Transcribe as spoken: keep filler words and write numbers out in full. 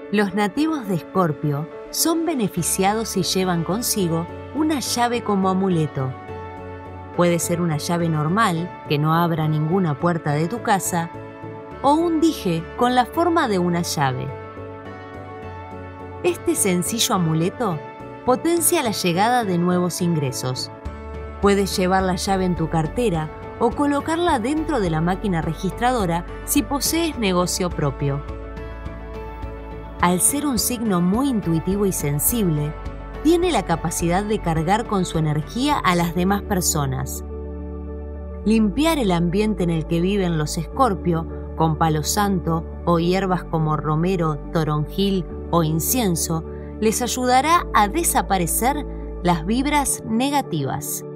Los nativos de Escorpio son beneficiados si llevan consigo una llave como amuleto. Puede ser una llave normal, que no abra ninguna puerta de tu casa, o un dije con la forma de una llave. Este sencillo amuleto potencia la llegada de nuevos ingresos. Puedes llevar la llave en tu cartera o colocarla dentro de la máquina registradora si posees negocio propio. Al ser un signo muy intuitivo y sensible, tiene la capacidad de cargar con su energía a las demás personas. Limpiar el ambiente en el que viven los Escorpio con palo santo o hierbas como romero, toronjil o incienso les ayudará a desaparecer las vibras negativas.